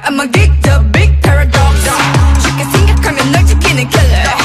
I'm a geek, the big paradox 쉽게 생각하면 널 지키는 killer